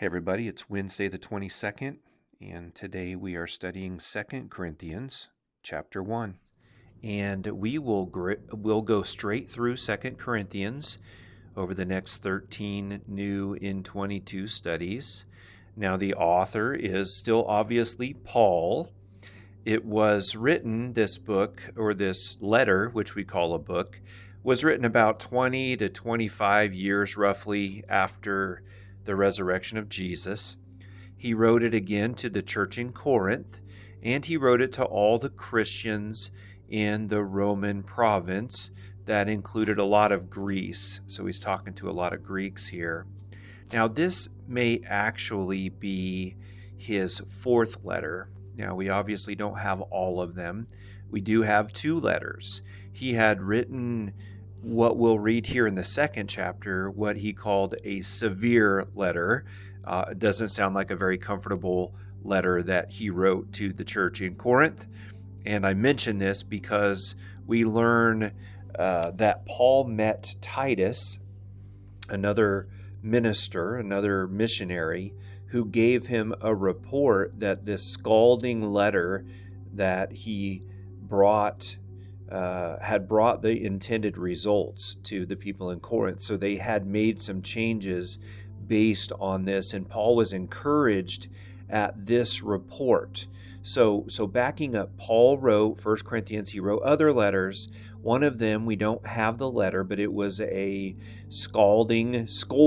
Hey everybody, it's Wednesday the 22nd, and today we are studying 2 Corinthians chapter 1. And we'll go straight through 2 Corinthians over the next 13 new in 22 studies. Now the author is still obviously Paul. It was written, this book, or this letter, which we call a book, was written about 20 to 25 years roughly after the resurrection of Jesus. He wrote it again to the church in Corinth, and he wrote it to all the Christians in the Roman province that included a lot of Greece. So he's talking to a lot of Greeks here. Now, this may actually be his fourth letter. Now, we obviously don't have all of them. We do have two letters. He had written what we'll read here in the second chapter, what he called a severe letter. It doesn't sound like a very comfortable letter that he wrote to the church in Corinth. And I mention this because we learn that Paul met Titus, another minister, another missionary, who gave him a report that this scalding letter that he brought had brought the intended results to the people in Corinth. So they had made some changes based on this, and Paul was encouraged at this report. So backing up, Paul wrote 1 Corinthians. He wrote other letters. One of them, we don't have the letter, but it was a scolding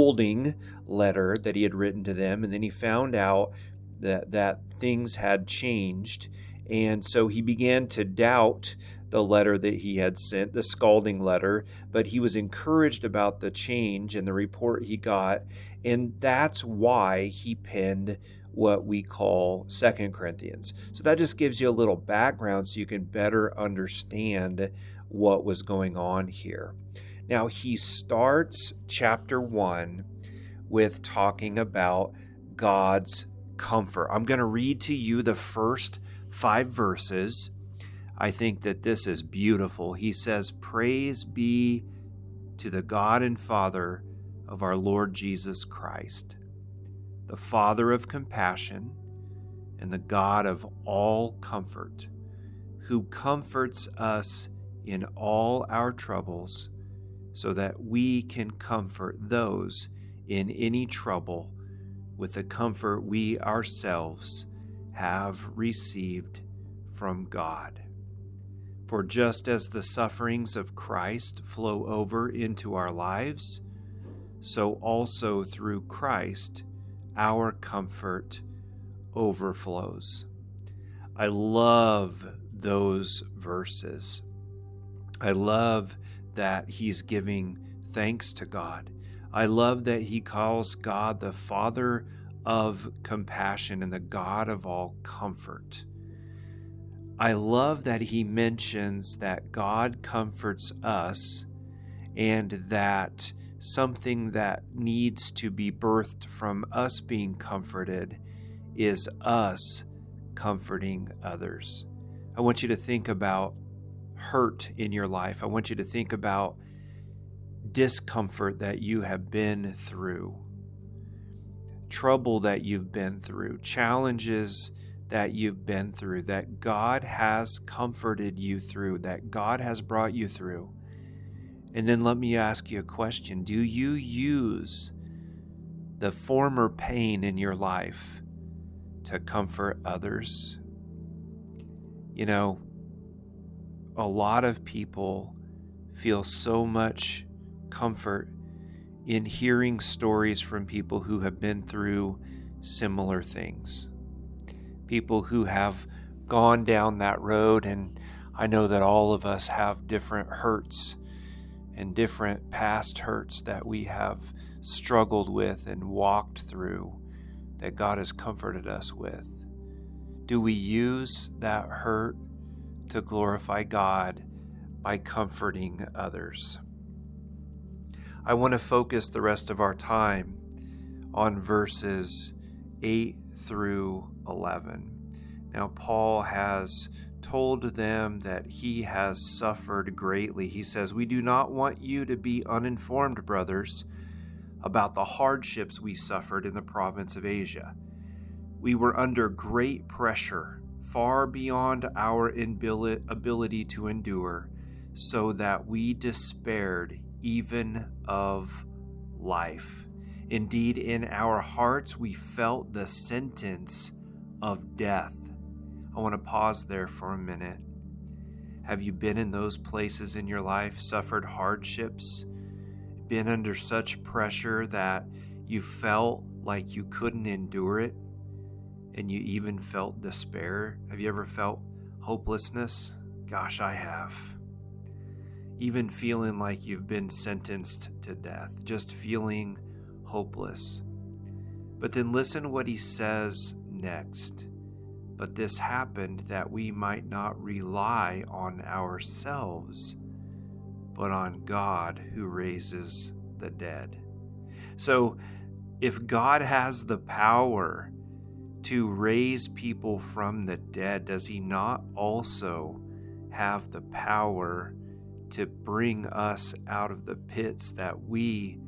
letter that he had written to them. And then he found out that things had changed. And so he began to doubt the letter that he had sent, the scalding letter, but he was encouraged about the change and the report he got. And that's why he penned what we call 2 Corinthians. So that just gives you a little background so you can better understand what was going on here. Now, he starts chapter 1 with talking about God's comfort. I'm going to read to you the first 5 verses. I think that this is beautiful. He says, "Praise be to the God and Father of our Lord Jesus Christ, the Father of compassion and the God of all comfort, who comforts us in all our troubles, so that we can comfort those in any trouble with the comfort we ourselves have received from God. For just as the sufferings of Christ flow over into our lives, so also through Christ our comfort overflows." I love those verses. I love that he's giving thanks to God. I love that he calls God the Father of compassion and the God of all comfort. I love that he mentions that God comforts us and that something that needs to be birthed from us being comforted is us comforting others. I want you to think about hurt in your life. I want you to think about discomfort that you have been through, trouble that you've been through, challenges that you've been through, that God has comforted you through, that God has brought you through. And then let me ask you a question. Do you use the former pain in your life to comfort others? You know, a lot of people feel so much comfort in hearing stories from people who have been through similar things. People who have gone down that road, and I know that all of us have different hurts and different past hurts that we have struggled with and walked through that God has comforted us with. Do we use that hurt to glorify God by comforting others? I want to focus the rest of our time on verses 8 through 11. Now, Paul has told them that he has suffered greatly. He says, "We do not want you to be uninformed, brothers, about the hardships we suffered in the province of Asia. We were under great pressure, far beyond our ability to endure, so that we despaired even of life. Indeed, in our hearts, we felt the sentence of death. I want to pause there for a minute. Have you been in those places in your life, suffered hardships, been under such pressure that you felt like you couldn't endure it, and you even felt despair? Have you ever felt hopelessness? Gosh, I have. Even feeling like you've been sentenced to death, just feeling hopeless. But then listen to what he says next. But this happened that we might not rely on ourselves, but on God who raises the dead. So if God has the power to raise people from the dead, does he not also have the power to bring us out of the pits that we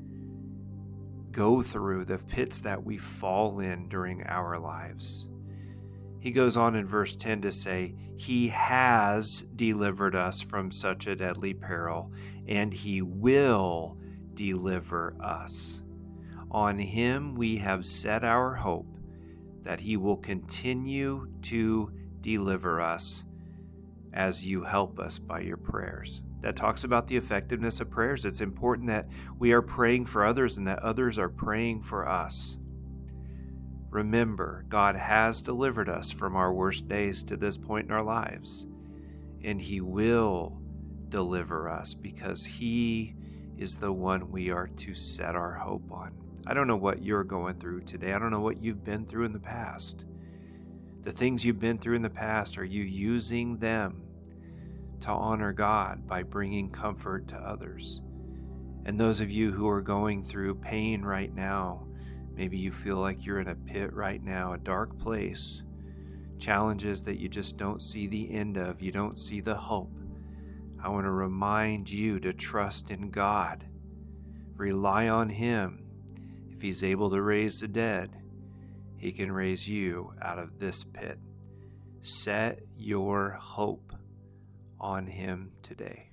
go through, the pits that we fall in during our lives? He goes on in verse 10 to say, he has delivered us from such a deadly peril, and he will deliver us. On him we have set our hope that he will continue to deliver us as you help us by your prayers. That talks about the effectiveness of prayers. It's important that we are praying for others and that others are praying for us. Remember, God has delivered us from our worst days to this point in our lives, and he will deliver us because he is the one we are to set our hope on. I don't know what you're going through today. I don't know what you've been through in the past. The things you've been through in the past, are you using them to honor God by bringing comfort to others? And those of you who are going through pain right now, maybe you feel like you're in a pit right now, a dark place, challenges that you just don't see the end of, you don't see the hope. I want to remind you to trust in God. Rely on him. If he's able to raise the dead, he can raise you out of this pit. Set your hope on him today.